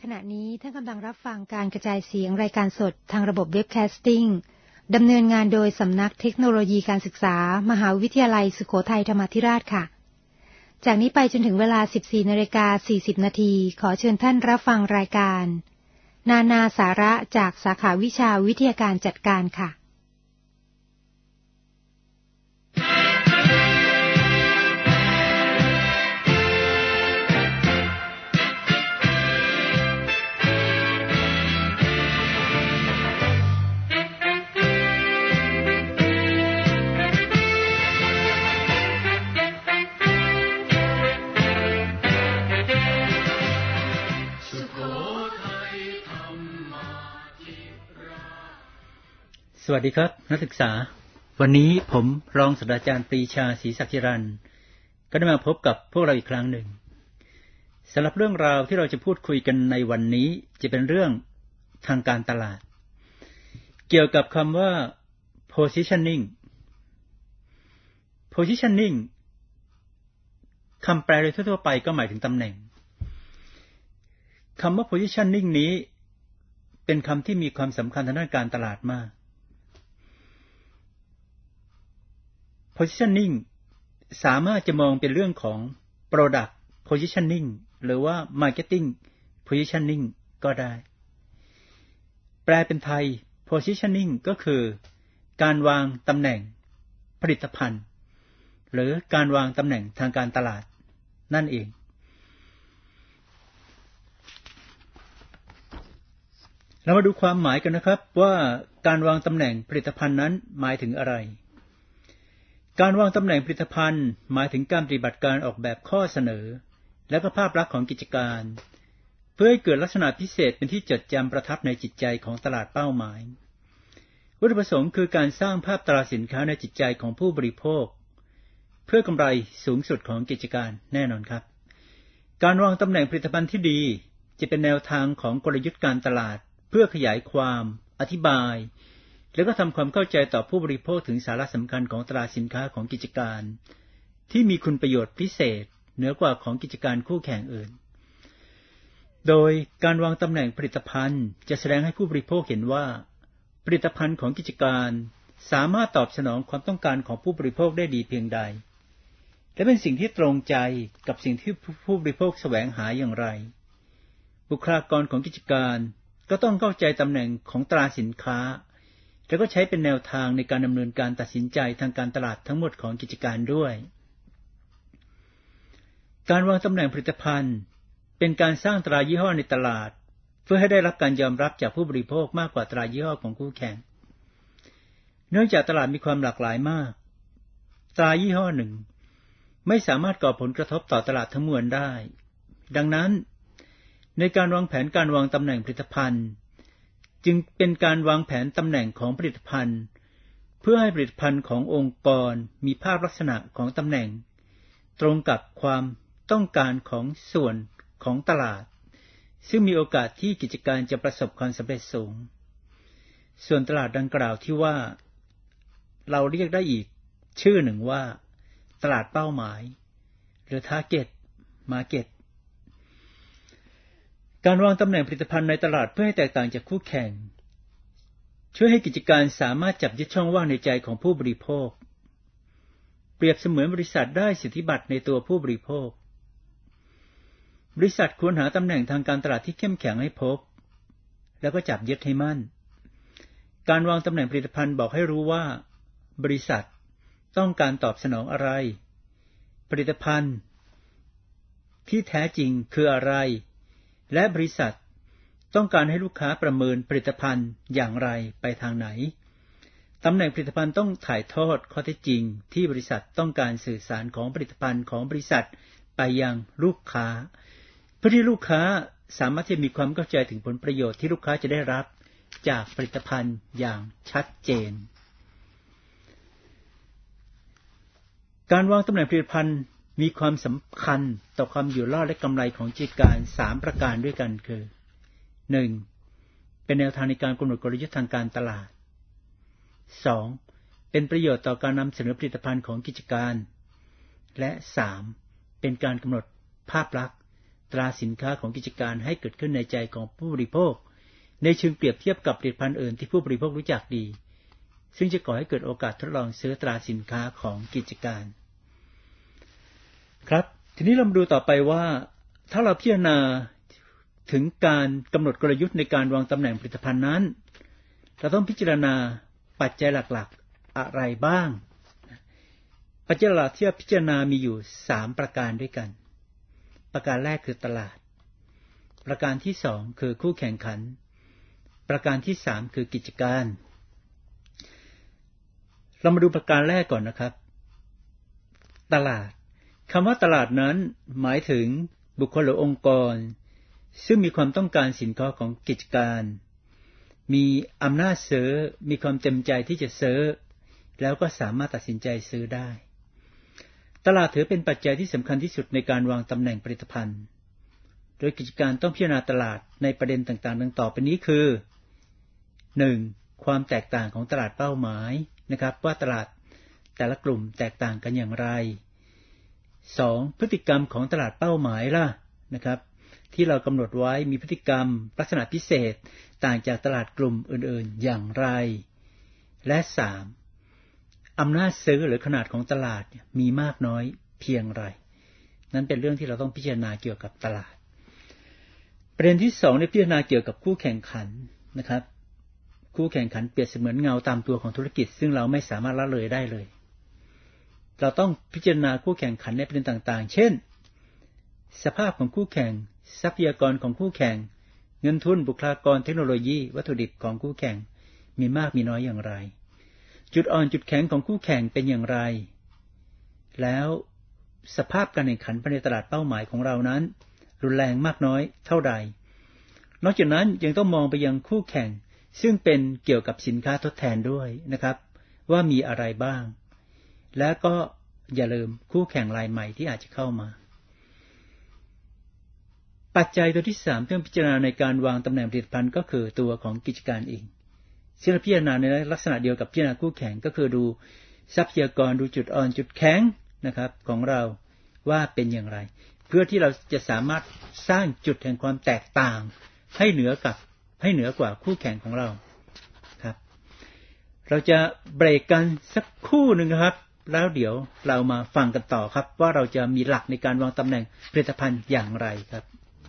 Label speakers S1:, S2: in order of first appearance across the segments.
S1: ขณะนี้ท่านกำลังรับฟังการกระจายเสียงรายการสดทางระบบเว็บแคสติ้งดำเนินงานโดยสำนักเทคโนโลยีการศึกษามหาวิทยาลัยสุโขทัยธรรมาธิราชค่ะจากนี้ไปจนถึงเวลา 14:40 น.ขอเชิญท่านรับฟังรายการนานาสาระจากสาขาวิชาวิทยาการจัดการค่ะ
S2: สวัสดีครับนักศึกษาวันนี้ผมรองศาสตราจารย์ปรีชาศรีศักดิ์รันก็ได้มาพบกับพวกเราอีกครั้งหนึ่งสำหรับเรื่องราวที่เราจะพูดคุยกันในวันนี้จะเป็นเรื่องทางการตลาดเกี่ยวกับคำว่า positioning คำแปลโดยทั่วไปก็หมายถึงตำแหน่งคำว่า positioning นี้เป็นคำที่มีความสำคัญทางด้านการตลาดมากpositioning สามารถจะมองเป็นเรื่องของ product positioning หรือว่า marketing positioning ก็ได้แปลเป็นไทย positioning ก็คือการวางตำแหน่งผลิตภัณฑ์หรือการวางตำแหน่งทางการตลาดนั่นเองเรามาดูความหมายกันนะครับว่าการวางตำแหน่งผลิตภัณฑ์นั้นหมายถึงอะไรการวางตำแหน่งผลิตภัณฑ์หมายถึงการปฏิบัติการออกแบบข้อเสนอและก็ภาพลักษณ์ของกิจการเพื่อให้เกิดลักษณะพิเศษเป็นที่จดจำประทับในจิตใจของตลาดเป้าหมายวัตถุประสงค์คือการสร้างภาพตราสินค้าในจิตใจของผู้บริโภคเพื่อกำไรสูงสุดของกิจการแน่นอนครับการวางตำแหน่งผลิตภัณฑ์ที่ดีจะเป็นแนวทางของกลยุทธ์การตลาดเพื่อขยายความอธิบายแล้วก็ทำความเข้าใจต่อผู้บริโภคถึงสาระสำคัญของตราสินค้าของกิจการที่มีคุณประโยชน์พิเศษเหนือกว่าของกิจการคู่แข่งอื่นโดยการวางตำแหน่งผลิตภัณฑ์จะแสดงให้ผู้บริโภคเห็นว่าผลิตภัณฑ์ของกิจการสามารถตอบสนองความต้องการของผู้บริโภคได้ดีเพียงใดและเป็นสิ่งที่ตรงใจกับสิ่งที่ผู้บริโภคแสวงหาอย่างไรบุคลากรของกิจการก็ต้องเข้าใจตำแหน่งของตราสินค้าแล้วก็ใช้เป็นแนวทางในการดำเนินการตัดสินใจทางการตลาดทั้งหมดของกิจการด้วยการวางตำแหน่งผลิตภัณฑ์เป็นการสร้างตรายี่ห้อในตลาดเพื่อให้ได้รับการยอมรับจากผู้บริโภคมากกว่าตรายี่ห้อของคู่แข่งเนื่องจากตลาดมีความหลากหลายมากตรายี่ห้อหนึ่งไม่สามารถก่อผลกระทบต่อตลาดทั้งมวลได้ดังนั้นในการวางแผนการวางตำแหน่งผลิตภัณฑ์จึงเป็นการวางแผนตำแหน่งของผลิตภัณฑ์เพื่อให้ผลิตภัณฑ์ขององค์กรมีภาพลักษณะของตำแหน่งตรงกับความต้องการของส่วนของตลาดซึ่งมีโอกาสที่กิจการจะประสบความสำเร็จสูงส่วนตลาดดังกล่าวที่ว่าเราเรียกได้อีกชื่อหนึ่งว่าตลาดเป้าหมายหรือ Target Marketการวางตำแหน่งผลิตภัณฑ์ในตลาดเพื่อให้แตกต่างจากคู่แข่งช่วยให้กิจการสามารถจับยึดช่องว่างในใจของผู้บริโภคเปรียบเสมือนบริษัทได้สิทธิบัตรในตัวผู้บริโภคบริษัทควรหาตำแหน่งทางการตลาดที่เข้มแข็งให้พบแล้วก็จับยึดให้มั่นการวางตำแหน่งผลิตภัณฑ์บอกให้รู้ว่าบริษัทต้องการตอบสนองอะไรผลิตภัณฑ์ที่แท้จริงคืออะไรและบริษัทต้องการให้ลูกค้าประเมินผลิตภัณฑ์อย่างไรไปทางไหนตำแหน่งผลิตภัณฑ์ต้องถ่ายทอดข้อเท็จจริงที่บริษัทต้องการสื่อสารของผลิตภัณฑ์ของบริษัทไปยังลูกค้าเพื่อที่ลูกค้าสามารถที่จะมีความเข้าใจถึงผลประโยชน์ที่ลูกค้าจะได้รับจากผลิตภัณฑ์อย่างชัดเจนการวางตำแหน่งผลิตภัณฑ์มีความสำคัญต่อความอยู่รอดและกำไรของกิจการ3ประการด้วยกันคือ 1. เป็นแนวทางในการกำหนดกลยุทธ์ทางการตลาด 2. เป็นประโยชน์ต่อการนำเสนอผลิตภัณฑ์ของกิจการและ 3. เป็นการกำหนดภาพลักษณ์ตราสินค้าของกิจการให้เกิดขึ้นในใจของผู้บริโภคในเชิงเปรียบเทียบกับผลิตภัณฑ์อื่นที่ผู้บริโภครู้จักดีซึ่งจะก่อให้เกิดโอกาสทดลองซื้อตราสินค้าของกิจการครับทีนี้เรามาดูต่อไปว่าถ้าเราพิจารณาถึงการกำหนดกลยุทธ์ในการวางตำแหน่งผลิตภัณฑ์นั้นเราต้องพิจารณาปัจจัยหลักๆอะไรบ้างปัจจัยหลักที่พิจารณามีอยู่3ประการด้วยกันประการแรกคือตลาดประการที่2คือคู่แข่งขันประการที่3คือกิจการเรามาดูประการแรกก่อนนะครับตลาดคำว่าตลาดนั้นหมายถึงบุคคลหรือองค์กรซึ่งมีความต้องการสินค้าของกิจการมีอำนาจซื้อมีความเต็มใจที่จะซื้อแล้วก็สามารถตัดสินใจซื้อได้ตลาดถือเป็นปัจจัยที่สำคัญที่สุดในการวางตำแหน่งผลิตภัณฑ์โดยกิจการต้องพิจารณาตลาดในประเด็นต่างๆดังต่อไปนี้คือ 1. ความแตกต่างของตลาดเป้าหมายนะครับว่าตลาดแต่ละกลุ่มแตกต่างกันอย่างไร 2. พฤติกรรมของตลาดเป้าหมายล่ะนะครับที่เรากำหนดไว้มีพฤติกรรมลักษณะพิเศษต่างจากตลาดกลุ่มอื่นๆอย่างไรและ 3. อำนาจซื้อหรือขนาดของตลาดมีมากน้อยเพียงไรนั้นเป็นเรื่องที่เราต้องพิจารณาเกี่ยวกับตลาดประเด็นที่2ในพิจารณาเกี่ยวกับคู่แข่งขันนะครับคู่แข่งขันเปรียบเสมือนเงาตามตัวของธุรกิจซึ่งเราไม่สามารถละเลยได้เลยเราต้องพิจารณาคู่แข่งขันในประเด็นต่างๆเช่นสภาพของคู่แข่งทรัพยากรของคู่แข่งเงินทุนบุคลากรเทคโนโลยีวัตถุดิบของคู่แข่งมีมากมีน้อยอย่างไรจุดอ่อนจุดแข็งของคู่แข่งเป็นอย่างไรแล้วสภาพการแข่งขันภายในตลาดเป้าหมายของเรานั้นรุนแรงมากน้อยเท่าใดนอกจากนั้นยังต้องมองไปยังคู่แข่งซึ่งเป็นเกี่ยวกับสินค้าทดแทนด้วยนะครับว่ามีอะไรบ้างและก็อย่าลืมคู่แข่งรายใหม่ที่อาจจะเข้ามาปัจจัยตัวที่3ที่ต้องพิจารณาในการวางตำแหน่งผลิตภัณฑ์ก็คือตัวของกิจการเองซึ่งเราพิจารณาในลักษณะเดียวกับพิจารณาคู่แข่งก็คือดูทรัพยากรดูจุดอ่อนจุดแข็งนะครับของเราว่าเป็นอย่างไรเพื่อที่เราจะสามารถสร้างจุดแห่งความแตกต่างให้เหนือกว่าคู่แข่งของเราครับเราจะเบรกกันสักครู่นึงครับแล้วเดี๋ยวเรามาฟังกันต่อครับว่าเราจะมีหลักในการวางตำแหน่งผลิตภัณฑ์อย่างไรครับ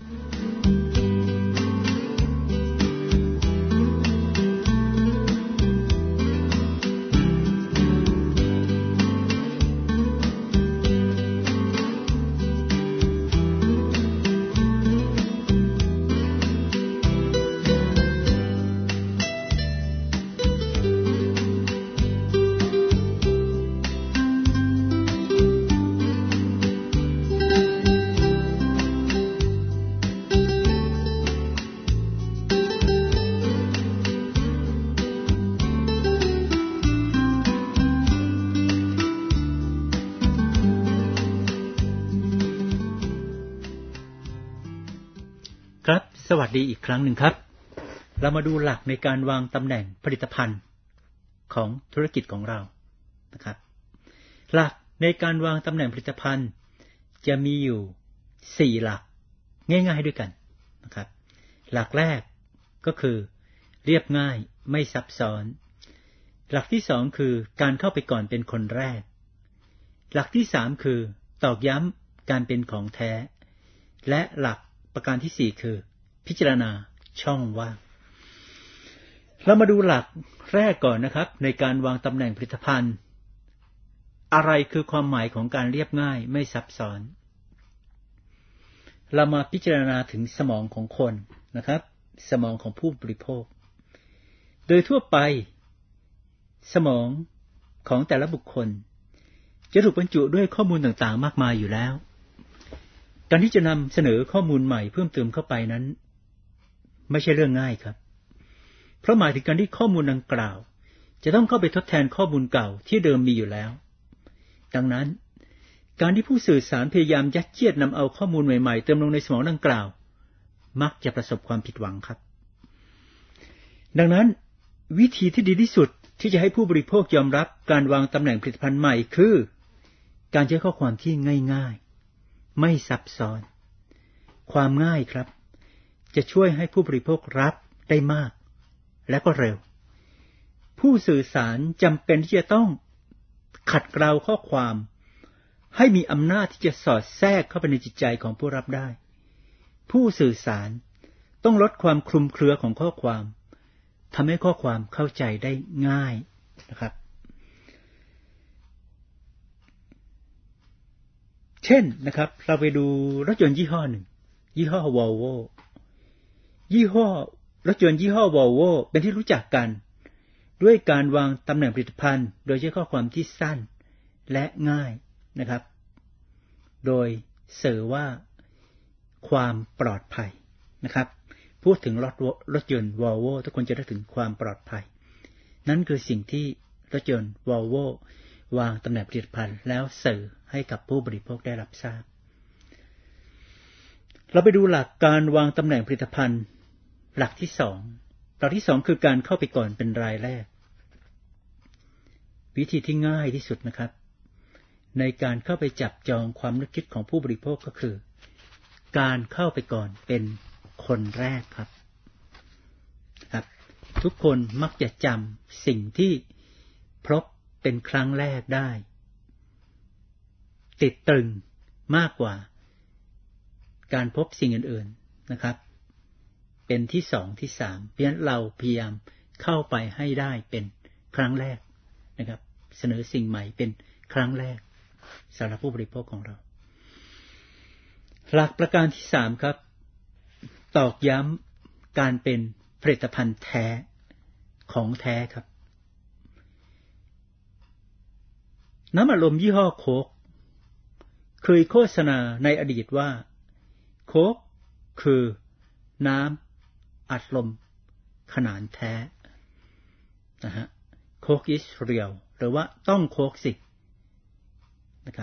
S2: ครับสวัสดีอีกครั้งหนึ่งครับเรามาดูหลักในการวางตำแหน่งผลิตภัณฑ์ของธุรกิจของเรานะครับหลักในการวางตำแหน่งผลิตภัณฑ์จะมีอยู่4หลักง่ายๆด้วยกันนะครับหลักแรกก็คือเรียบง่ายไม่ซับซ้อนหลักที่2คือการเข้าไปก่อนเป็นคนแรกหลักที่3คือตอกย้ำการเป็นของแท้และหลักประการที่4คือพิจารณาช่องว่างเรามาดูหลักแรกก่อนนะครับในการวางตำแหน่งผลิตภัณฑ์อะไรคือความหมายของการเรียบง่ายไม่ซับซ้อนเรามาพิจารณาถึงสมองของคนนะครับสมองของผู้บริโภคโดยทั่วไปสมองของแต่ละบุคคลจะถูกบรรจุด้วยข้อมูลต่างๆมากมายอยู่แล้วการที่จะนำเสนอข้อมูลใหม่เพิ่มเติมเข้าไปนั้นไม่ใช่เรื่องง่ายครับเพราะหมายถึงการที่ข้อมูลดังกล่าวจะต้องเข้าไปทดแทนข้อมูลเก่าที่เดิมมีอยู่แล้วดังนั้นการที่ผู้สื่อสารพยายามยัดเยียดนำเอาข้อมูลใหม่ๆเติมลงในสมองดังกล่าวมักจะประสบความผิดหวังครับดังนั้นวิธีที่ดีที่สุดที่จะให้ผู้บริโภคยอมรับการวางตำแหน่งผลิตภัณฑ์ใหม่คือการใช้ข้อความที่ง่ายๆไม่ซับซ้อนความง่ายครับจะช่วยให้ผู้บริโภครับได้มากและก็เร็วผู้สื่อสารจำเป็นที่จะต้องขัดเกลาข้อความให้มีอำนาจที่จะสอดแทรกเข้าไปในจิตใจของผู้รับได้ผู้สื่อสารต้องลดความคลุมเครือของข้อความทำให้ข้อความเข้าใจได้ง่ายนะครับเช่นนะครับเราไปดูรถยนต์ยี่ห้อหนึ่งยี่ห้อ Volvo ยี่ห้อรถยนต์ยี่ห้อ Volvo เป็นที่รู้จักกันด้วยการวางตำแหน่งผลิตภัณฑ์โดยใช้ข้อความที่สั้นและง่ายนะครับโดยสื่อว่าความปลอดภัยนะครับพูดถึงรถยนต์ Volvo ทุกคนจะได้ถึงความปลอดภัยนั่นคือสิ่งที่รถยนต์ Volvo วางตำแหน่งผลิตภัณฑ์แล้วสื่อให้กับผู้บริโภคได้รับทราบเราไปดูหลักการวางตำแหน่งผลิตภัณฑ์หลักที่2คือการเข้าไปก่อนเป็นรายแรกวิธีที่ง่ายที่สุดนะครับในการเข้าไปจับจองความนึกคิดของผู้บริโภคก็คือการเข้าไปก่อนเป็นคนแรกครับทุกคนมักจะจำสิ่งที่พบเป็นครั้งแรกได้ติดตรึงมากกว่าการพบสิ่งอื่นๆนะครับเป็นที่2ที่3เพราะฉะนั้นเราพยายามเข้าไปให้ได้เป็นครั้งแรกนะครับเสนอสิ่งใหม่เป็นครั้งแรกสำหรับผู้บริโภคของเราหลักประการที่3ครับตอกย้ำการเป็นผลิตภัณฑ์แท้ของแท้ครับน้ำอัดลมยี่ห้อโค้กเคยโฆษณาในอดีตว่าโค้กคือน้ำอัดลมขนาดแท้นะฮะโค้ก is real หรือว่าต้องโค้กสินะครับ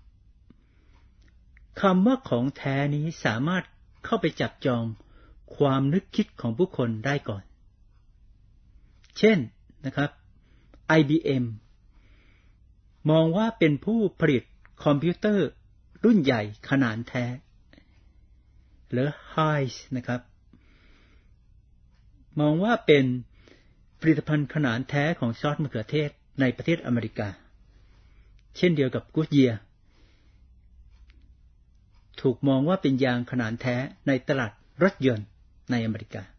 S2: คำว่าของแท้นี้สามารถเข้าไปจับจองความนึกคิดของผู้คนได้ก่อนเช่นนะครับ IBM มองว่าเป็นผู้ผลิตคอมพิวเตอร์รุ่นใหญ่ขนาดแท้หรือ Heinz นะครับมองว่าเป็นผลิตภัณฑ์ขนาดแท้ของซอสมะเขือเทศในประเทศอเมริกาเช่นเดียวกับ Goodyear ถูกมองว่าเป็นยางขนาดแท้ในตลาดรถยนต์ในอเมริกา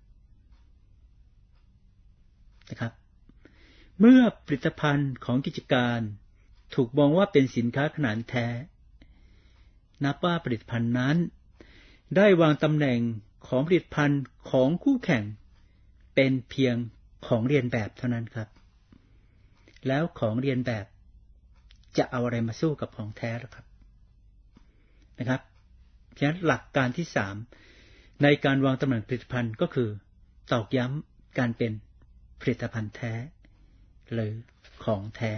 S2: นะครับเมื่อผลิตภัณฑ์ของกิจการถูกมองว่าเป็นสินค้าขนาดแท้นับว่าผลิตภัณฑ์นั้นได้วางตำแหน่งของผลิตภัณฑ์ของคู่แข่งเป็นเพียงของเรียนแบบเท่านั้นครับแล้วของเรียนแบบจะเอาอะไรมาสู้กับของแท้ล่ะครับนะครับฉะนั้นหลักการที่3ในการวางตำแหน่งผลิตภัณฑ์ก็คือตอกย้ำการเป็นผลิตภัณฑ์แท้หรือของแท้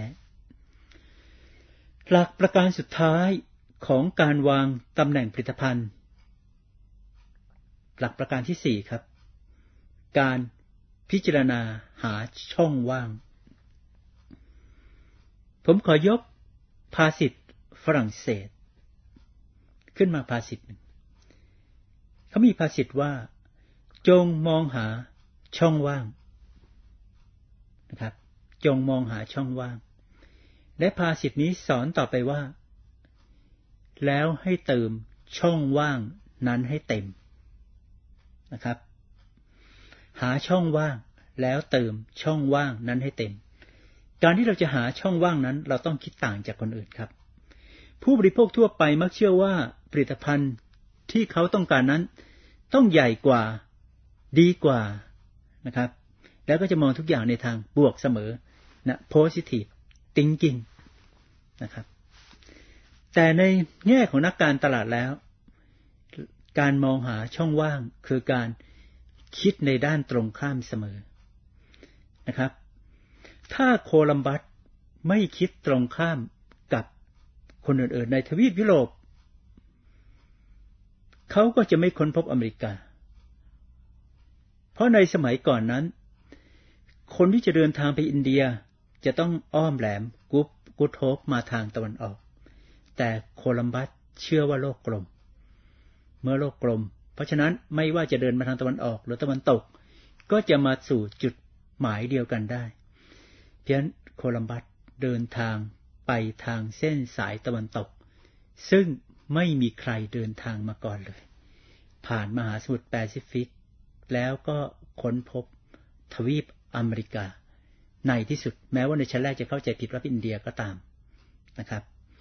S2: หลักประการสุดท้ายของการวางตำแหน่งผลิตภัณฑ์หลักประการที่4ครับการพิจารณาหาช่องว่างผมขอยกภาษิตฝรั่งเศสขึ้นมาภาษิตหนึ่งเขามีภาษิตว่าจงมองหาช่องว่างนะครับจงมองหาช่องว่างและภาษิตนี้สอนต่อไปว่าแล้วให้เติมช่องว่างนั้นให้เต็มนะครับหาช่องว่างแล้วเติมช่องว่างนั้นให้เต็มการที่เราจะหาช่องว่างนั้นเราต้องคิดต่างจากคนอื่นครับผู้บริโภคทั่วไปมักเชื่อว่าผลิตภัณฑ์ที่เขาต้องการนั้นต้องใหญ่กว่าดีกว่านะครับแล้วก็จะมองทุกอย่างในทางบวกเสมอนะ positive thinking นะครับแต่ในแง่ของนักการตลาดแล้วการมองหาช่องว่างคือการคิดในด้านตรงข้ามเสมอนะครับถ้าโคลัมบัสไม่คิดตรงข้ามกับคนอื่นๆในทวีปยุโรปเขาก็จะไม่ค้นพบอเมริกาเพราะในสมัยก่อนนั้นคนที่จะเดินทางไปอินเดียจะต้องอ้อมแหลมกูดโฮปมาทางตะวันออกแต่โคลัมบัสเชื่อว่าโลกกลมเมื่อโลกกลมเพราะฉะนั้นไม่ว่าจะเดินมาทางตะวันออกหรือตะวันตกก็จะมาสู่จุดหมายเดียวกันได้เพราะฉะนั้นโคลัมบัสเดินทางไปทางเส้นสายตะวันตกซึ่งไม่มีใครเดินทางมาก่อนเลยผ่านมหาสมุทรแปซิฟิกแล้วก็ค้นพบทวีปอเมริกาในที่สุดแม้ว่าในชั้นแรกจะเข้าใจผิดว่าเป็นอินเดียก็ตามนะครับ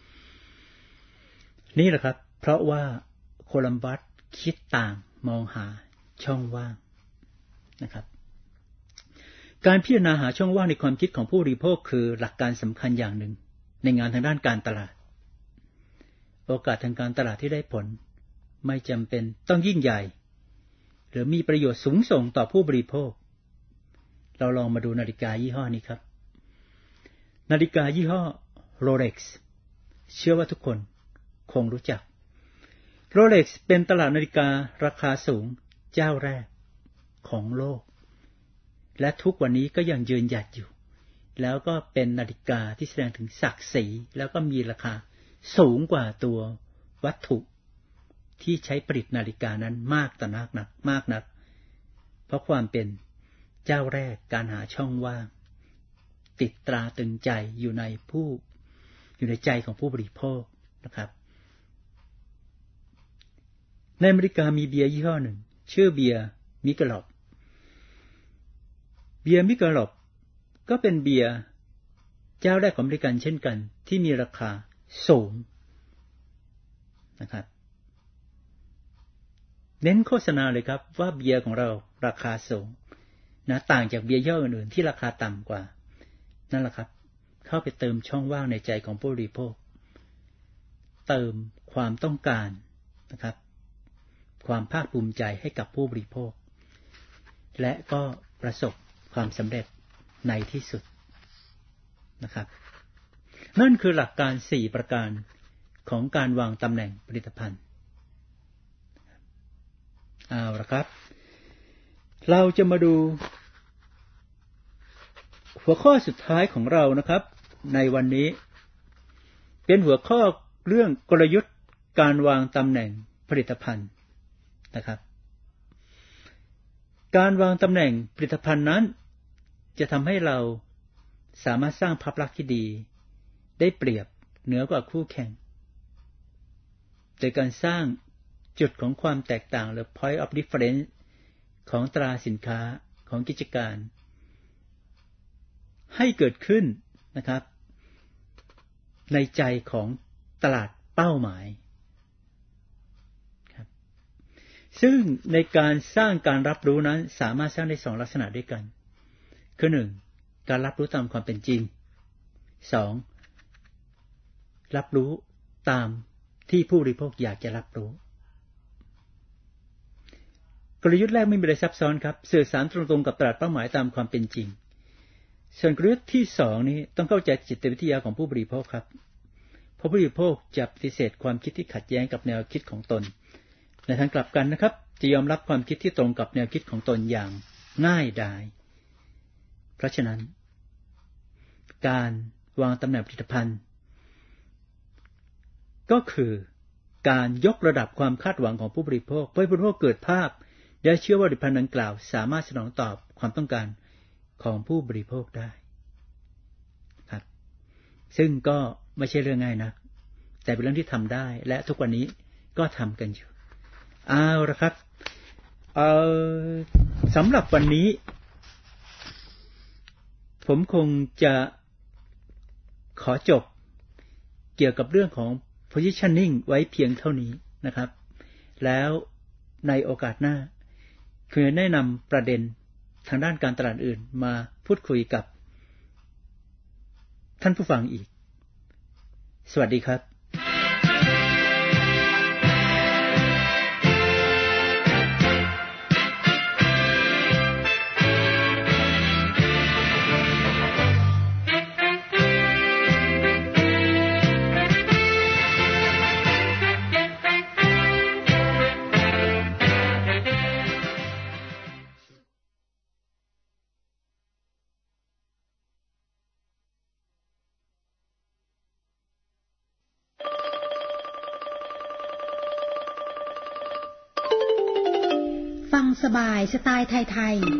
S2: นี่แหละครับเพราะว่าโคลัมบัสคิดต่างมองหาช่องว่างนะครับการพิจารณาหาช่องว่างในความคิดของผู้บริโภคคือหลักการสำคัญอย่างหนึ่งในงานทางด้านการตลาดโอกาสทางการตลาดที่ได้ผลไม่จำเป็นต้องยิ่งใหญ่หรือมีประโยชน์สูงส่งต่อผู้บริโภคเราลองมาดูนาฬิกายี่ห้อนี้ครับนาฬิกายี่ห้อ Rolex เชื่อว่าทุกคนคงรู้จัก Rolex เป็นตลาดนาฬิการาคาสูงเจ้าแรกของโลกและทุกวันนี้ก็ยังยืนหยัดอยู่แล้วก็เป็นนาฬิกาที่แสดงถึงศักดิ์ศรีแล้วก็มีราคาสูงกว่าตัววัตถุที่ใช้ผลิตนาฬิกานั้นมากนักเพราะความเป็นเจ้าแรกการหาช่องว่างติดตราตึงใจอยู่ในใจของผู้บริโภคนะครับในอเมริกามีเบียร์ยี่ห้อหนึ่งชื่อเบียร์มิเคลอปก็เป็นเบียร์เจ้าแรกของอเมริกันเช่นกันที่มีราคาสูงนะครับเน้นโฆษณาเลยครับว่าเบียร์ของเราราคาสูงนะต่างจากเบียร์ยี่ห้ออื่นๆที่ราคาต่ำกว่านั่นแหละครับเข้าไปเติมช่องว่างในใจของผู้บริโภคเติมความต้องการนะครับความภาคภูมิใจให้กับผู้บริโภคและก็ประสบความสำเร็จในที่สุดนะครับนั่นคือหลักการ4ประการของการวางตำแหน่งผลิตภัณฑ์เอาละครับเราจะมาดูหัวข้อสุดท้ายของเรานะครับในวันนี้เป็นหัวข้อเรื่องกลยุทธ์การวางตำแหน่งผลิตภัณฑ์นะครับการวางตำแหน่งผลิตภัณฑ์นั้นจะทำให้เราสามารถสร้างภาพลักษณ์ที่ดีได้เปรียบเหนือกว่าคู่แข่งโดยการสร้างจุดของความแตกต่างหรือ point of difference ของตราสินค้าของกิจการให้เกิดขึ้นนะครับในใจของตลาดเป้าหมายครับซึ่งในการสร้างการรับรู้นั้นสามารถสร้างได้2ลักษณะด้วยกันคือ1การรับรู้ตามความเป็นจริง2รับรู้ตามที่ผู้บริโภคอยากจะรับรู้กลยุทธ์แรกไม่มีอะไรซับซ้อนครับสื่อสารตรงๆกับตลาดเป้าหมายตามความเป็นจริงส่วนกลยุทธ์ที่2นี้ต้องเข้าใจจิตวิทยาของผู้บริโภคครับเพราะผู้บริโภคจะปฏิเสธความคิดที่ขัดแย้งกับแนวคิดของตนในทางกลับกันนะครับจะยอมรับความคิดที่ตรงกับแนวคิดของตนอย่างง่ายดายเพราะฉะนั้นการวางตำแหน่งผลิตภัณฑ์ก็คือการยกระดับความคาดหวังของผู้บริโภคเพื่อให้ผู้บริโภคเกิดภาพและเชื่อว่าผลิตภัณฑ์ดังกล่าวสามารถสนองตอบความต้องการของผู้บริโภคได้ครับซึ่งก็ไม่ใช่เรื่องง่ายนักแต่เป็นเรื่องที่ทำได้และทุกวันนี้ก็ทำกันอยู่เอาละครับสำหรับวันนี้ผมคงจะขอจบเกี่ยวกับเรื่องของ positioning ไว้เพียงเท่านี้นะครับแล้วในโอกาสหน้าคือแนะนำประเด็นทางด้านการตลาดอื่นมาพูดคุยกับท่านผู้ฟังอีกสวัสดีครับ
S1: ฟังสบายสไตล์ไทยๆ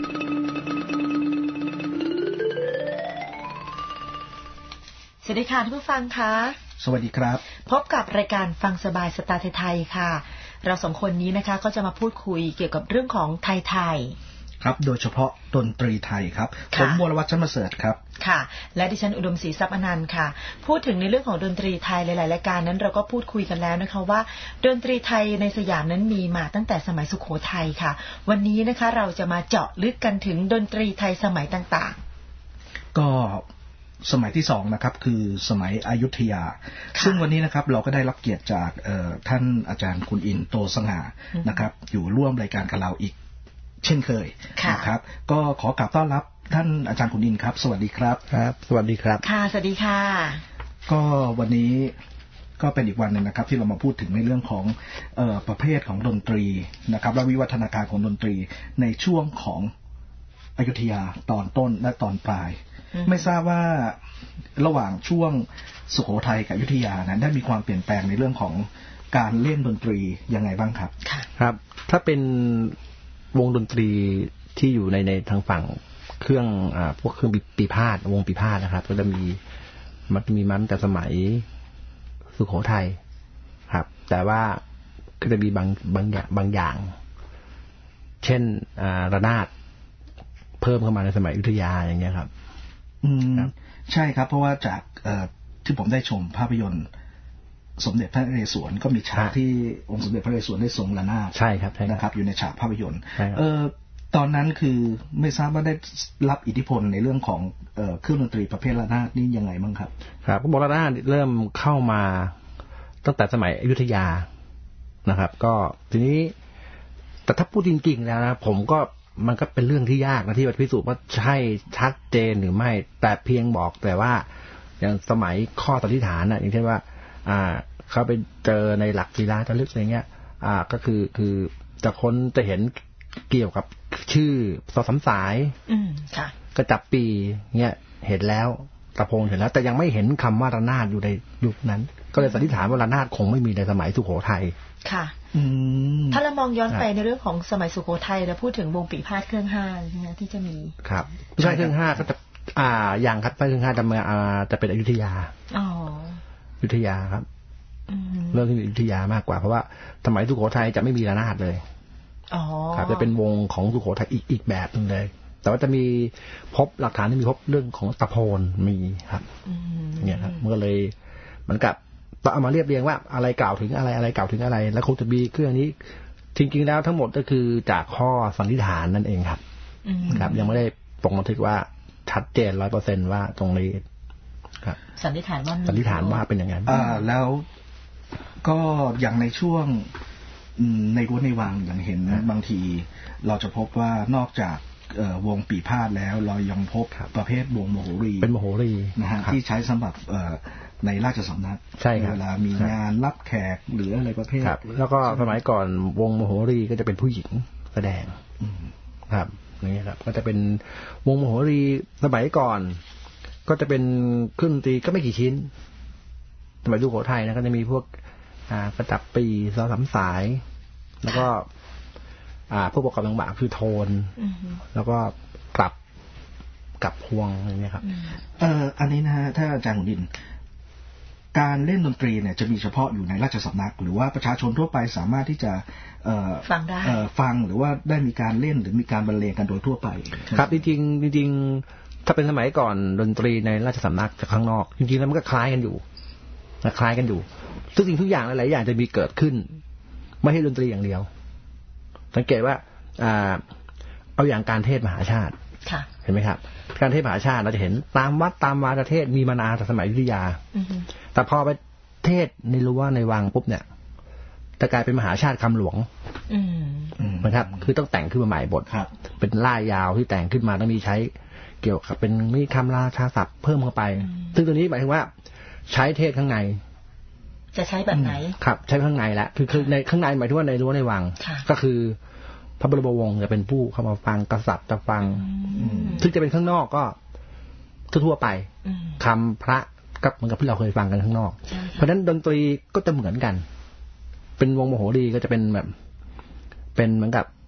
S3: สวัสดีค่ะทุกผู้ฟังคะ
S4: สวัสดีครับ
S3: พบกับรายการฟังสบายสไตล์ไทยๆค่ะเราสองคนนี้นะคะก็จะมาพูดคุยเกี่ยวกับเรื่องของไทย
S4: ครับโดยเฉพาะดนตรีไทยครับผมวรวัฒน์ ชั้นประเสริฐครับ
S3: ค่ะและดิฉันอุดมศรีทรัพย์อนันต์ค่ะพูดถึงในเรื่องของดนตรีไทยหลายๆรายการนั้นเราก็พูดคุยกันแล้วนะคะว่าดนตรีไทยในสยามนั้นมีมาตั้งแต่สมัยสุโขทัยค่ะวันนี้นะคะเราจะมาเจาะลึกกันถึงดนตรีไทยสมัยต่าง
S4: ๆก็สมัยที่2นะครับคือสมัยอยุธยาซึ่งวันนี้นะครับเราก็ได้รับเกียรติจากท่านอาจารย์คุณอินโตสง่านะครับอยู่ร่วมรายการกับเราอีกเช่นเคยนะครับก็ขอกราบต้อนรับท่านอาจารย์คุณอินครับสวัสดีครับ
S5: ครับสวัสดีครับ
S3: ค่ะสวัสดีค่ะ
S4: ก็วันนี้ก็เป็นอีกวันหนึ่งนะครับที่เรามาพูดถึงในเรื่องของประเภทของดนตรีนะครับและวิวัฒนาการของดนตรีในช่วงของอยุธยาตอนต้นและตอนปลายไม่ทราบว่าระหว่างช่วงสุโขทัยกับอยุธยานั้นได้มีความเปลี่ยนแปลงในเรื่องของการเล่นดนตรียังไงบ้างครับ
S5: ครับถ้าเป็นวงดนตรีที่อยู่ในทางฝั่งเครื่องพวกเครื่องปีพาทวงปีพาทนะครับก็จะมีมันแต่สมัยสุโขทัยครับแต่ว่าก็จะมีบางอย่างเช่นระนาดเพิ่มเข้ามาในสมัยอยุธยาอย่างเงี้ยครับ
S4: ใช่ครับเพราะว่าจากที่ผมได้ชมภาพยนตร์สมเด็จพระนเรศวรก็มีฉากที่องค์สมเด็จพระนเรศวรได้ทรงระนาด
S5: ใช่ครับ
S4: นะครับอยู่ในฉากภาพยนตร์ตอนนั้นคือไม่ทราบว่าได้รับอิทธิพลในเรื่องของเครื่องดนตรีประเภทระนาดนี่ยังไงบ้างครับ
S5: ครับก็บอกระนาดเริ่มเข้ามาตั้งแต่สมัยอยุธยานะครับก็ทีนี้แต่ถ้าพูดจริงๆแล้วนะผมก็มันก็เป็นเรื่องที่ยากนะที่จะพิสูจน์ว่าใช่ชัดเจนหรือไม่แต่เพียงบอกแต่ว่าอย่างสมัยข้อสันนิษฐานนะอย่างเช่นว่าเขาไปเจอในหลักศิลาจารึกอะไรเงี้ยก็คือจะค้นจะเห็นเกี่ยวกับชื่อสอสามสายกระจับปีเงี้ยเห็นแล้วตะพงเห็นแล้วแต่ยังไม่เห็นคำว่าระนาดอยู่ในยุคนั้นก็เลยสันนิษฐานว่าระนาดคงไม่มีในสมัยสุโขทัย
S3: ค่ะถ้าเรามองย้อนไปในเรื่องของสมัยสุโขทัยเราพูดถึงวงปีพาทเครื่อง5ใช่ไหมที่จะมี
S5: ครับไม่ใช่เครื่อง5ก็จะอย่างครับเครื่อง5จะเป็นอยุธยาอยุธยาครับเรื่องที่อยุธยามากกว่าเพราะว่าสมัยสุโขทัยจะไม่มีระนาดเลยครับจะเป็นวงของสุโขทัยอีกแบบนึงเลยแต่ว่าจะมีพบหลักฐานที่มีพบเรื่องของตะโพนมีครับเนี่ยครับมันก็เลยเหมือนกับต้องเอามาเรียบเรียงว่าอะไรกล่าวถึงอะไรกล่าวถึงอะไรแล้วคงจะมีเครื่องนี้จริงๆแล้วทั้งหมดก็คือจากข้อสันนิษฐานนั่นเองครับครับยังไม่ได้ปกบันทึกว่าชัดเจน 100% ว่าตรงนี้ครับ
S3: สันนิษฐาน
S5: ว่าเป็นอย่างนั้น
S4: แล้วก็อย่างในช่วงในรั้วในวังอย่างเห็นบางทีเราจะพบว่านอกจากวงปีพาทแล้วเรายังพบประเภทวงมโหรี
S5: เป็นมโหรี
S4: นะฮะที่ใช้สำหรับในราชสำนักเวลามีงานรับแขกหรืออะไรประเภท
S5: แล้วก็สมัยก่อนวงมโหรีก็จะเป็นผู้หญิงแสดงครับนี่ครับก็จะเป็นวงมโหรีสมัยก่อนก็จะเป็นเครื่องดนตรีก็ไม่กี่ชิ้นสมัยสุโขทัยนะก็จะมีพวกกระจับปีสอสามสายแล้วก็พวกประกอบต่างๆคือโทนแล้วก็กลับพวงอะไรเงี้ยครับ
S4: อันนี้นะฮะถ้าอาจารย์ขุนดินการเล่นดนตรีเนี่ยจะมีเฉพาะอยู่ในราชสำนักหรือว่าประชาชนทั่วไปสามารถที่จะ
S3: ฟังได้
S4: ฟังหรือว่าได้มีการเล่นหรือมีการบรรเลงกันโดยทั่วไป
S5: ครับจริงถ้าเป็นสมัยก่อนดนตรีในราชสำนักจากข้างนอกจริงๆแล้วมันก็คล้ายกันอยู่ทุกสิ่งทุกอย่างหลายๆอย่างจะมีเกิดขึ้นไม่ใช่ดนตรีอย่างเดียวสังเกตว่าเอาอย่างการเทศมหาชาติเห็นไหมครับการเทศมหาชาติเราจะเห็นตามวัดตามวาระเทศมีมานานแต่สมัยอยุธยาแต่พอไปเทศในรั้วในวังปุ๊บเนี่ยจะกลายเป็นมหาชาติคำหลวงนะครับคือต้องแต่งขึ้นมาใหม่บทเป็นล่ายยาวที่แต่งขึ้นมาต้องมีใช้เกี่ยวกับเป็นมีคำราชาศัพท์เพิ่มเข้าไปซึ่งตัวนี้หมายถึงว่าใช้เทศข้างใน
S3: จะใช้แบบไหน
S5: ครับใช้ข้างในแล้วคือในข้างในหมายถึงว่าในรั้วในวังก็คือพระบรมวงศ์จะเป็นผู้เข้ามาฟังกษัตริย์จะฟังซึ่งจะเป็นข้างนอกก็ทั่วไปคำพระก็เหมือนกับที่เราเคยฟังกันข้างนอกเพราะฉะนั้นดนตรีก็จะเหมือนกันเป็นวงมโหรีก็จะเป็นแบบเป็นเหมือนกับ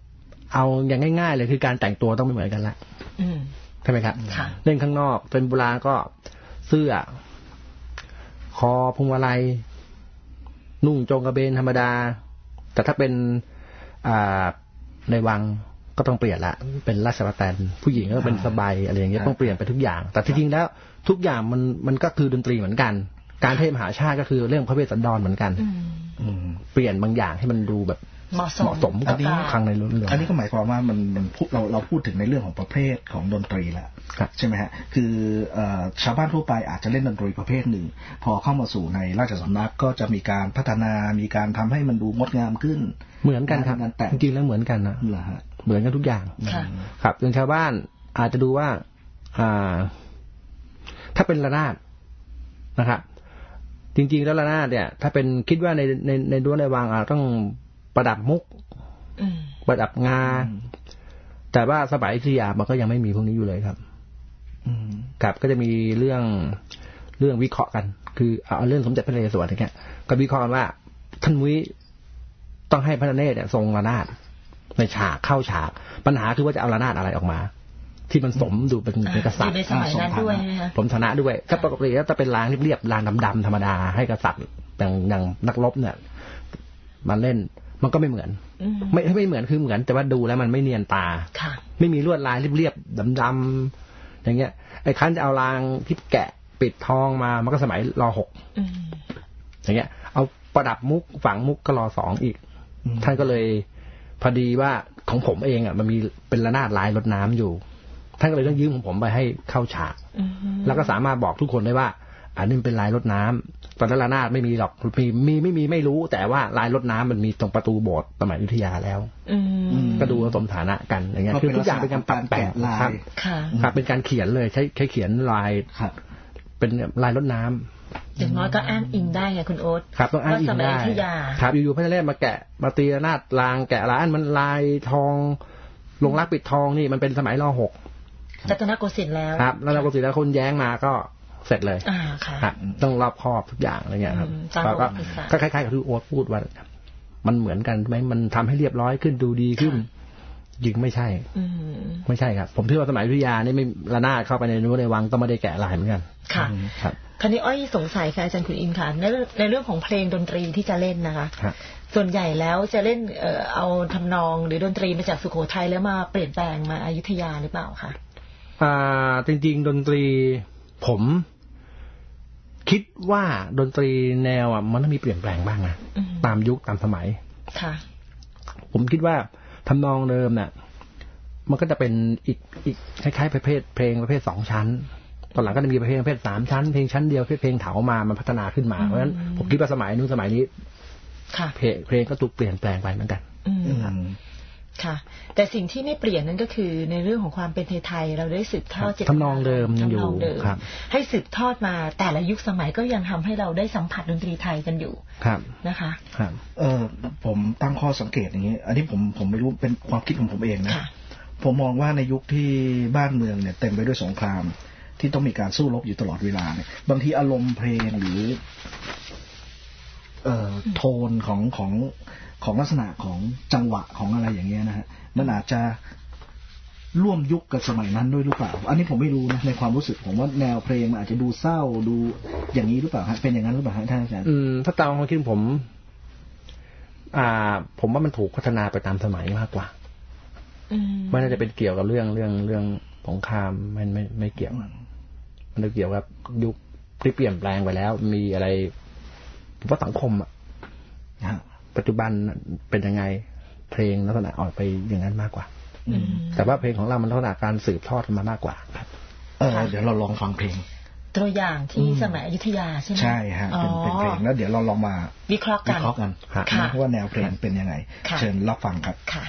S5: เอาอย่างง่ายๆเลยคือการแต่งตัวต้องไม่เหมือนกันละใช่ไหมครับเล่นข้างนอกเป็นโบราณก็เสื้อคอพวงมาลัยนุ่งโจงกระเบนธรรมดาแต่ถ้าเป็นในวังก็ต้องเปลี่ยนละเป็นราชประแตนผู้หญิงก็เป็นสบายอะไรอย่างเงี้ยต้องเปลี่ยนไปทุกอย่างแต่ที่จริงแล้วทุกอย่างมันก็คือดนตรีเหมือนกันการเทศมหาชาติก็คือเรื่องพระเวสสันดรเหมือนกันเปลี่ยนบางอย่างให้มันดูแบบเหมาะสมกับครั้งในรุ่นอั
S4: นนี้ก็หมายความว่ามันเราพูดถึงในเรื่องของประเภทของดนตรีแล้วใช่ไหมฮะคือชาวบ้านทั่วไปอาจจะเล่นดนตรีประเภทหนึ่งพอเข้ามาสู่ในราชสำนักก็จะมีการพัฒนามีการทำให้มันดูงดงามขึ้น
S5: เหมือนกันครับจริงๆแล้วเหมือนกันนะเหมือนกันทุกอย่างครับอย่างชาวบ้านอาจจะดูว่าถ้าเป็นระนาดนะครับจริงๆแล้วระนาดเนี่ยถ้าเป็นคิดว่าในรั้วในวังต้องประดับมุกประดับงาแต่ว่าสมัยอยุธยามันก็ยังไม่มีพวกนี้อยู่เลยครับกับก็จะมีเรื่องวิเคราะห์กันคือเอาเรื่องสมเด็จพระนเรศวรอย่างเงี้ยก็วิเคราะห์กันว่าท่านวิต้องให้พระนเรศเนี่ยทรงระนาดในฉากเข้าฉากปัญหาคือว่าจะเอาระนาดอะไรออกมาที่มันสมดูเป็นกษัตริย์สมฐานะด้วยถ้าปกติแล้วถ้าเป็นรางเรียบๆรางดำๆธรรมดาให้กษัตริย์อย่างนักรบเนี่ยมาเล่นมันก็ไม่เหมือนไม่เหมือนคือเหมือนแต่ว่าดูแล้วมันไม่เนียนตาไม่มีลวดลายเรียบๆดำๆอย่างเงี้ยไอ้คันจะเอารางที่แกะปิดทองมามันก็สมัยร.6อย่างเงี้ยเอาประดับมุกฝังมุกก็ร.2อีกท่านก็เลยพอดีว่าของผมเองมันมีเป็นระนาดลายรดน้ำอยู่ท่านก็เลยต้องยืมของผมไปให้เข้าฉากแล้วก็สามารถบอกทุกคนได้ว่าอันนี้เป็นลายรดน้ำตอนนั้นระนาดไม่มีหรอกมีไม่รู้แต่ว่าลายรดน้ำมันมีตรงประตูโบสถ์สมัยอยุธยาแล้วก็ดูสมฐานะกันอย่างเงี้ยคือทุกอย่างเป็นการปรับแต่งครับเป็นการเขียนเลยใช้เขียนลายเป็นลายรดน้ำ
S3: อย่างน้อยก็อ้างอิงได้ไงคุณโอ๊ต
S5: ครับต้องอ้างอิงได้ครับอยู่ๆพระนเรศมาแกะมาตีระนาดรางแกะร้านมันลายทองลงรักปิดทองนี่มันเป็นสมัยร.6
S3: รัตนโกสินทร์แล้ว
S5: ครับรัตนโกสินทร์แล้วคนแย้งมาก็เสร็จเลยครับต้องรอบคอบทุกอย่างอะไรเงี้ยครับก็คล้ายๆกับที่โอ๊ตพูดว่ามันเหมือนกันไหมมันทำให้เรียบร้อยขึ้นดูดีขึ้นยิงไม่ใช่ไม่ใช่ครับผมเชื่อว่าสมัยอยุธยานี่ไม่ระนาดเข้าไปในนู้นในวังต้องไม่ได้แกะลายเหมือนกัน
S3: ค่ะครับคราวนี้อ้อยสงสัยค่ะอาจารย์คุณอินค่ะในเรื่องของเพลงดนตรีที่จะเล่นนะคะส่วนใหญ่แล้วจะเล่นเอาทำนองหรือดนตรีมาจากสุโขทัยแล้วมาเปลี่ยนแปลงมาอยุธยาหรือเปล่าคะ
S5: จริงๆดนตรีผมคิดว่าดนตรีแนวมันต้องมีเปลี่ยนแปลงบ้างนะตามยุคตามสมัยค่ะผมคิดว่าทำนองเดิมเนี่ยมันก็จะเป็นอีกคล้ายๆประเภทเพลงประเภท2ชั้นตอนหลังก็จะมีประเภท3ชั้นเพลงชั้นเดียวเพลงเถามามันพัฒนาขึ้นมาเพราะฉะนั้นผมคิดว่าสมัยนู้นสมัยนี้เพลงก็ถูกเปลี่ยนแปลงไปเหมือนกัน
S3: ค่ะแต่สิ่งที่ไม่เปลี่ยนนั่นก็คือในเรื่องของความเป็นไทยเราได้สืบทอด
S5: ทำนองเดิมยังอยู่
S3: ให้สืบทอดมาแต่ละยุคสมัยก็ยังทำให้เราได้สัมผัสดนตรีไทยกันอยู่นะคะ
S4: ผมตั้งข้อสังเกตอย่างนี้อันนี้ผมไม่รู้เป็นความคิดของผมเองนะผมมองว่าในยุคที่บ้านเมืองเนี่ยเต็มไปด้วยสงครามที่ต้องมีการสู้รบอยู่ตลอดเวลาเนี่ยบางทีอารมณ์เพลงหรือโทนของลักษณะของจังหวะของอะไรอย่างเงี้ยนะฮะมันอาจจะร่วมยุคกับสมัยนั้นด้วยหรือเปล่าอันนี้ผมไม่รู้นะในความรู้สึกผมว่าแนวเพลงมันอาจจะดูเศร้าดูอย่างนี้หรือเปล่าฮะเป็นอย่างนั้นหรือเปล่าฮะท่านอาจารย์
S5: ถ้าตามความคิดผมว่ามันถูกพัฒนาไปตามสมัยมากกว่าไม่น่าจะเป็นเกี่ยวกับเรื่องสงครามไม่เกี่ยวมันเกี่ยวกับยุคที่เปลี่ยนแปลงไปแล้วมีอะไรผมว่าสังคมปัจจุบันเป็นยังไงเพลงลักษณะออกไปอย่างนั้นมากกว่าแต่ว่าเพลงของเรามันลักษณะการสืบทอดมามากกว่าครับ
S4: เดี๋ยวเราลองฟังเพลง
S3: ตัวอย่างที่สมัยอยุธยาใช่ไหม
S4: ใช่ฮะเป็นเพลงแล้วเดี๋ยวเราลองมา
S3: วิเคราะห์กัน
S4: ว่าแนวเพลงเป็นยังไงเชิญรับฟังครับ
S3: ค่ะ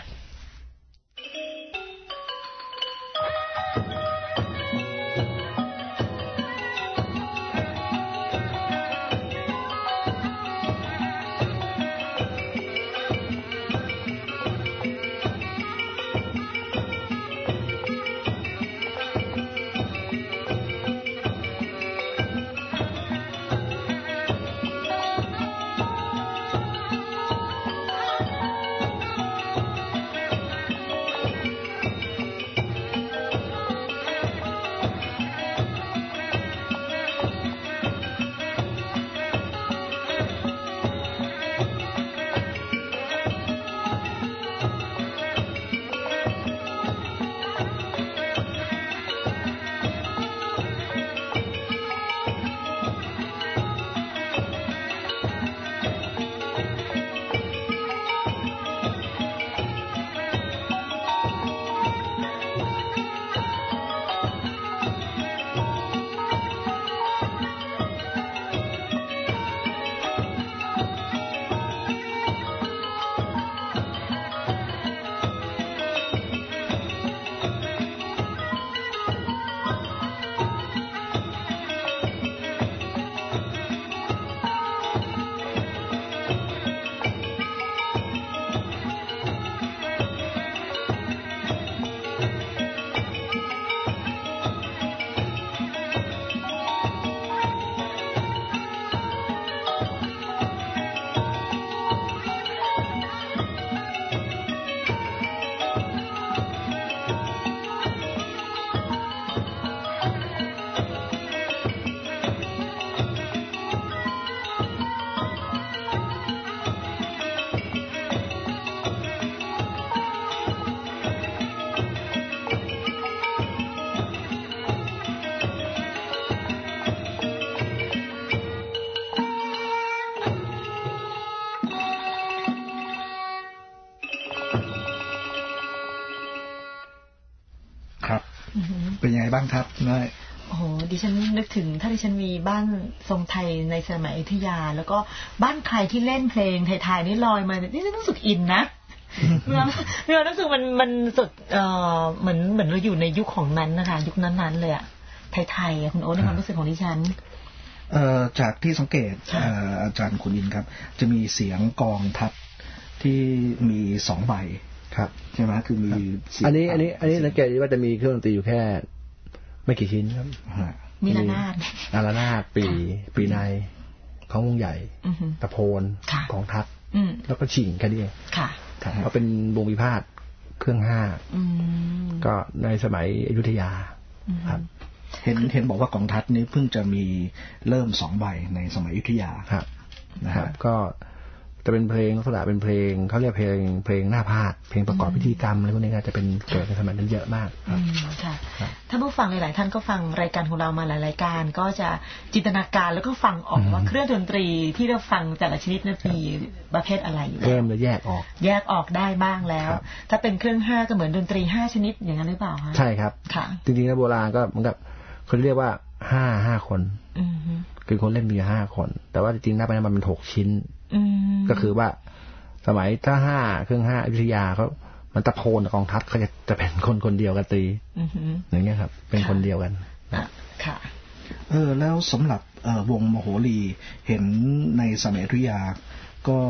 S4: เป็นยังไงบ้างครับน้อย
S3: โอ้โหดิฉันนึกถึงถ้าดิฉันมีบ้านทรงไทยในสมัยอยุธยาแล้วก็บ้านใครที่เล่นเพลงไทยๆนี่ลอยมานี่ฉันรู้สึกอินนะเรารู้สึกมันสุดเหมือนเราอยู่ในยุคของนั้นนะคะยุคนั้นๆเลยอะไทยๆคุณโอ๊ตในความรู้สึกของดิฉัน
S4: จากที่สังเกตอาจารย์คุณอินครับจะมีเสียงกองทัพที่มี2 ใบครับใช่ไหมคือมี
S5: อันนี้สังเกตว่าจะมีเครื่องดนตรีอยู่แค่ไม่กี่ชิ้นครับ
S3: มีระนาด
S5: ปีในของวงใหญ่ตะโพนของทัพแล้วก็ฉิงแค่นี้เองเขาเป็นวงวิพาทเครื่อง5ก็ในสมัยอยุธยาครับ
S4: เห็นบอกว่ากองทัพนี้เพิ่งจะมีเริ่ม2 ใบในสมัยอยุธยา
S5: ครับนะครับก็จะเป็นเพลงลักษณะเป็นเพลงเขาเรียกเพลงหน้าพาดเพลงประกอบพิธีกรรมอะไรพวกนี้จะเป็นเกิดในสมัยนั้นเยอะมาก
S3: ค่ะท่านผู้ฟังหลายๆท่านก็ฟังรายการของเรามาหลายรายการก็จะจินตนาการแล้วก็ฟังออกว่าเครื่องดนตรีที่เราฟังแต่ละชนิดนั้นมีประเภทอะไรอยู่
S5: เริ่มจะแยก
S3: ออกได้บ้างแล้วถ้าเป็นเครื่อง5ก็เหมือนดนตรี5ชนิดอย่างนั้นหรือเปล่าคะ
S5: ใช่ครับจริงๆแล้วโบราณก็เหมือนกับเขาเรียกว่า5คนคือคนเล่นมี5คนแต่ว่าจริงๆหน้าไปมันเป็น6ชิ้นก็คือว่าสมัยถ้าเครื่อง5อยุธยาเขามันตะโพนกองทัพเขาจะเป็นคนเดียวกันตีอย่างเงี้ยครับเป็นคนเดียวกัน
S3: ค่ะ
S4: แล้วสำหรับวงมโหรีเห็นในสมัยอยุธยาก็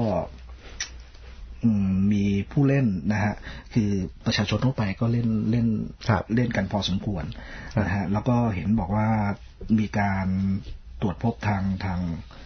S4: มีผู้เล่นนะฮะคือประชาชนทั่วไปก็เล่นกันพอสมควรนะฮะแล้วก็เห็นบอกว่ามีการตรวจพบทาง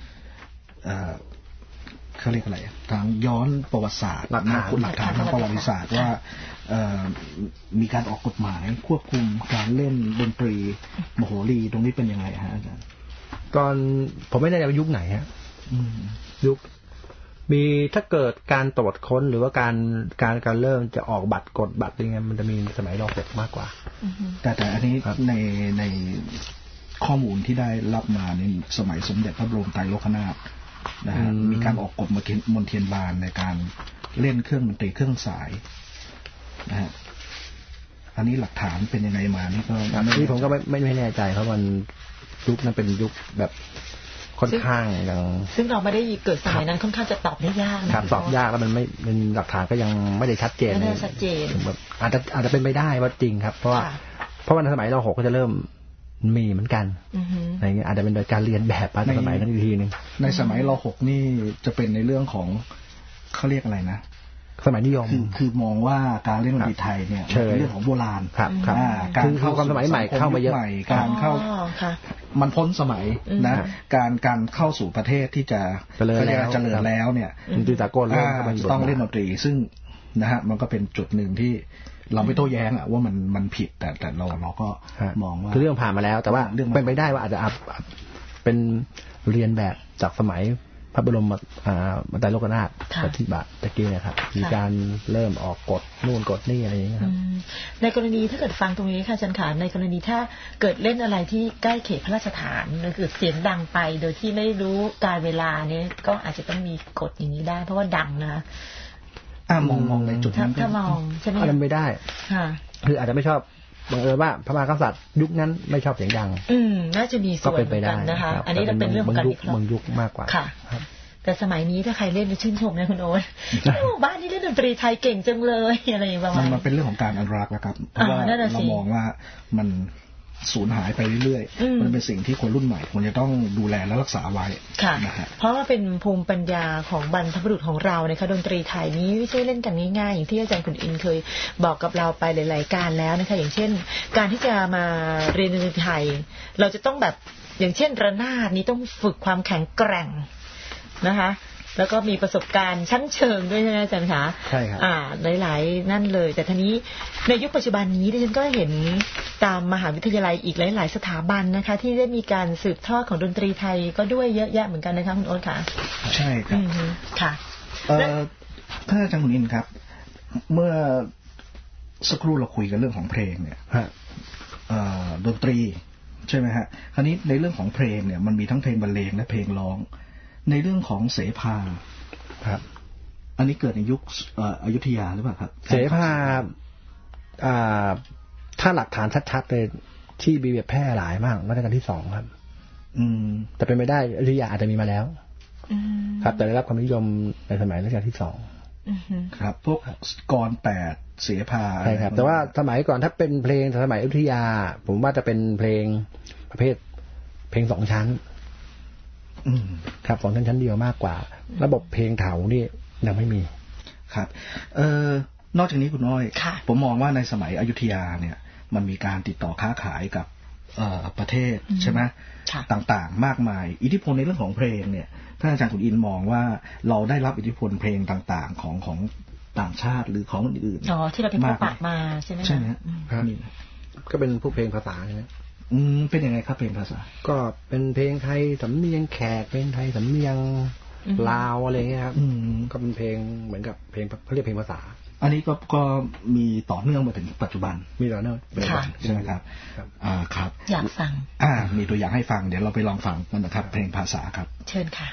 S4: เขาเรียกอะไรทางย้อนประวัติศาสตร์หลักฐานทางประวัติศาสตร์ว่ามีการออกกฎหมายควบคุมการเล่นดนตรีมโหรีตรงนี้เป็นยังไงฮะอาจารย์
S5: ตอนผมไม่แน่ใจว่ายุคไหนฮะยุคมีถ้าเกิดการตรวจค้นหรือว่าการเริ่มจะออกบัตรกดบัตรยังไงมันจะมีสมัยร.6มากกว่า
S4: แต่อันนี้ในข้อมูลที่ได้รับมาในสมัยสมเด็จพระบรมไตรโลกนาถนะฮะมีการออกกฎมนเทียนบานในการเล่นเครื่องดนตรีเครื่องสายนะฮะอันนี้หลักฐานเป็นยังไงมานี่ก็
S5: นี่ผมก็ไม่แน่ใจเพราะมันยุคนั้นเป็นยุคแบบค่อนข้างอย่าง
S3: ซึ่งเราไม่ได้เกิดสมัยนั้นค่อนข้างจะตอบได้ยาก
S5: นะครับตอบยากแล้วมันไม่เป็นหลักฐานก็ยังไม่ได้ชัดเจนแบบอาจจะเป็นไปได้ว่าจริงครับเพราะว่าในสมัยร.6ก็จะเริ่มมีเหมือนกันอะไรเงี้ยอาจจะเป็นโดยการเรียนแบบในสมัยนั้นอีกทีนึง
S4: ในสมัยร.6นี่จะเป็นในเรื่องของเขาเรียกอะไรนะ
S5: สมัยนิยม
S4: คือมองว่าการเล่นดนตรีไทยเนี่ยเป็นเรื่องของโบราณ
S5: การเข้าความสมัยใหม่เข้ามาเยอะ
S4: การเข้ามันพ้นสมัยนะการเข้าสู่ประเทศที่จะเจริญแล้วเนี่ย
S5: ดนตรีสากล
S4: ต้องเล่นดนตรีซึ่งนะฮะมันก็เป็นจุดหนึ่งที่เราไม่โต้แย้งว่ามันผิดแต่เราก็มองว่า
S5: คือเรื่องผ่านมาแล้วแต่ว่าเป็นไปได้ว่าอาจจะเป็นเรียนแบบจากสมัยพระบรมไตรโลกนาถปฏิบัติตะกี้นะครับมีการเริ่มออกกฎนู่นกฎนี่อะไรอย่างเงี้ยครับ
S3: ในกรณีถ้าเกิดฟังตรงนี้ค่ะอาจารย์ขาในกรณีถ้าเกิดเล่นอะไรที่ใกล้เขตพระราชฐานหรือเกิดเสียงดังไปโดยที่ไม่รู้การเวลาเนี่ยก็อาจจะต้องมีกฎอย่างนี้ได้เพราะว่าดังนะ
S4: มองในจุดนั้น
S3: ถ้ามองใช่ไหม
S5: มันไม่ได้คืออาจจะไม่ชอบบังเอิญว่าพระมหากษัตริย์ยุคนั้นไม่ชอบเสียงดัง
S3: น่าจะมีส่วนกันนะคะอันนี้เป็นเรื่องของการวิเคราะห์
S5: บางยุคมากกว่า
S3: ค่ะแต่สมัยนี้ถ้าใครเล่นจะชื่นชมนะคุณโอ๊ตบ้านนี้เล่นดนตรีไทยเก่งจังเลยอะไรประมาณ
S4: มันเป็นเรื่องของการอนุรักษ์นะครับเพราะว่าเรามองว่ามันสูญหายไปเรื่อยๆมันเป็นสิ่งที่คนรุ่นใหม่ควรจะต้องดูแลและรักษาไว้
S3: นะฮะเพราะว่าเป็นภูมิปัญญาของบรรพบุรุษของเรานะคะดนตรีไทยนี้ไม่ใช่เล่นกันง่ายๆอย่างที่อาจารย์คุณอินเคยบอกกับเราไปหลายๆการแล้วนะคะอย่างเช่นการที่จะมาเรียนดนตรีไทยเราจะต้องแบบอย่างเช่นระนาดนี้ต้องฝึกความแข็งแกร่งนะคะแล้วก็มีประสบการณ์ชั้นเชิงด้วยใช่ไหมอาจารย์คะ
S5: ใช่ครับ
S3: หลายๆนั่นเลยแต่ทีนี้ในยุคปัจจุบันนี้ดิฉันก็เห็นตามมหาวิทยาลัยอีกหลายๆสถาบันนะคะที่ได้มีการสืบทอดของดนตรีไทยก็ด้วยเยอะแยะเหมือนกันนะคะคุณโอ๊ตค่ะ
S4: ใช่ครับ
S3: ค่ะ
S4: ท่านอาจารย์คุณอินครับเมื่อสักครู่เราคุยกันเรื่องของเพลงเนี่ยดนตรีใช่ไหมฮะคราวนี้ในเรื่องของเพลงเนี่ยมันมีทั้งเพลงบรรเลงและเพลงร้องในเรื่องของเสภาครับอันนี้เกิดในยุคอยุธยาหรือเปล่าครับ
S5: เสภาถ้าหลักฐานชัดๆเลยที่มีแบบแพร่หลายมากรัชกาลที่2ครับแต่เป็นไม่ได้อยุธยาอาจจะมีมาแล้วครับแต่ได้รับความนิยมในสมัยรัชกาลที่2
S4: ครับพวกกร8เสภา
S5: ใช่ครับแต่ว่าสมัยก่อนถ้าเป็นเพลงสมัยอยุธยาผมว่าจะเป็นเพลงประเภทเพลง2ชั้นครับ2ชั้นเดียวมากกว่าระบบเพลงเถานี่ยังไม่มี
S4: ครับนอกจากนี้คุณน้อยผมมองว่าในสมัยอยุธยาเนี่ยมันมีการติดต่อค้าขายกับประเทศใช่ไหมต่างๆมากมายอิทธิพลในเรื่องของเพลงเนี่ยท่านอาจารย์ขุนอินทร์มองว่าเราได้รับอิทธิพลเพลงต่างๆของต่างชาติหรือของอื่น
S3: ที่เราไปพบปะมาใช่ไหม
S4: ใช่ไหม
S5: ครับก็เป็นพวกเพลงภาษาใช่ไหม
S4: เป็นยังไงครับเพลงภาษา
S5: ก็เป็นเพลงไทยสำเนียงแขกเพลงไทยสำเนียงลาวอะไรเงี้ยครับก็เป็นเพลงเหมือนกับเพลงเขาเรียกเพลงภาษา
S4: อันนี้ก็มีต่อเนื่องมาถึงปัจจุบัน
S5: มีต่อเนื่อง
S4: ใช่ไหมครับครับ
S3: อยากฟัง
S4: มีตัวอย่างให้ฟังเดี๋ยวเราไปลองฟังกันนะครับเพลงภาษาครับ
S3: เชิญค่ะ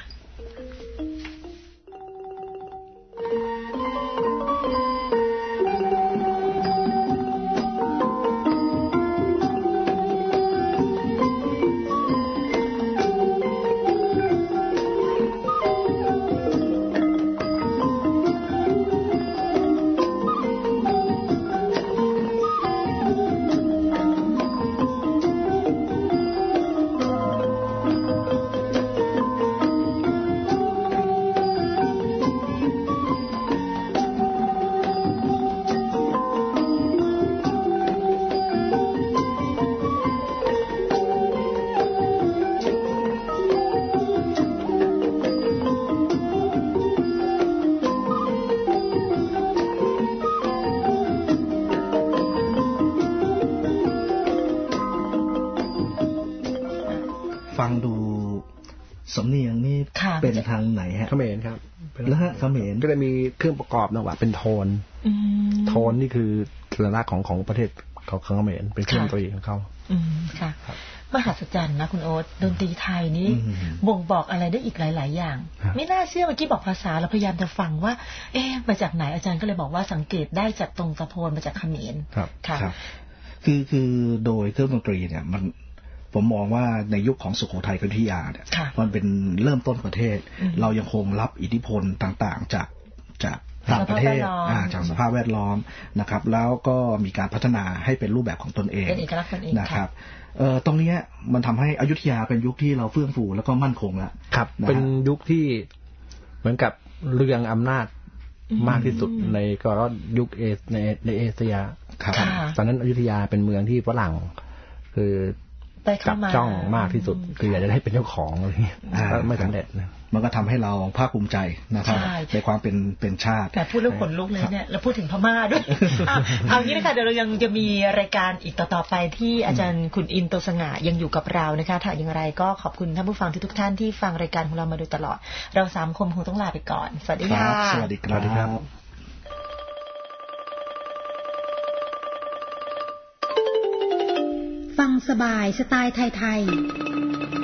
S4: ฟังดูสำเนียงนี่เป็นทางไหนฮะ
S5: เขมรครับ
S4: แล้วฮะเขมร
S5: ก็จะมีเครื่องประกอบนะว่าเป็นโทนโทนนี่คือสัญลักษณ์ของประเทศของเขมรเป็นเครื่องดนตรีของเขา
S3: ค่ะมหัศจรรย์นะคุณโอ๊ตดนตรีไทยนี้บ่งบอกอะไรได้อีกหลายๆอย่างไม่น่าเชื่อเมื่อกี้บอกภาษาเราพยายามจะฟังว่ามาจากไหนอาจารย์ก็เลยบอกว่าสังเกตได้จากตรงตะโพนมาจากเขมร
S4: ค่ะคือโดยเครื่องดนตรีเนี่ยผมมองว่าในยุคของสุโขทัยอยุธยาเนี่ยมันเป็นเริ่มต้นประเทศเรายังคงรับอิทธิพลต่างๆจากต่างประเทศจากสภาพแวดล้อมนะครับแล้วก็มีการพัฒนาให้เป็นรูปแบบของตนเองนะครับตรงนี้มันทำให้อยุธยาเป็นยุคที่เราเฟื่องฟูแล้วก็มั่นคงแล้ว
S5: ครับเป็นยุคที่เหมือนกับเรืองอำนาจมากที่สุดในก็ยุคในเอเชียครับตอนนั้นอยุธยาเป็นเมืองที่ฝรั่งคือจับจ้องมากที่สุดคืออยากจะได้เป็นเจ้าของอะไรอย่างเงี้ยไม่สำเร็จนะ
S4: มันก็ทำให้เราภาคภูมิใจนะครับในความเป็นชาติ
S3: แต่พูดเรื่องขนลุกเลยเนี่ยแล้วพูดถึงพม่าด้วยเอางี้นะคะเดี๋ยวเรายังจะมีรายการอีกต่อไปที่อาจารย์ขุนอินทร์ โตสง่ายังอยู่กับเรานะคะถ้าอย่างไรก็ขอบคุณท่านผู้ฟังทุกท่านที่ฟังรายการของเรามาโดยตลอดเรา3 คนคงต้องลาไปก่อนสวัสดีค่ะ
S4: สวัสดีครับ
S1: ฟังสบายสไตล์ไทยๆ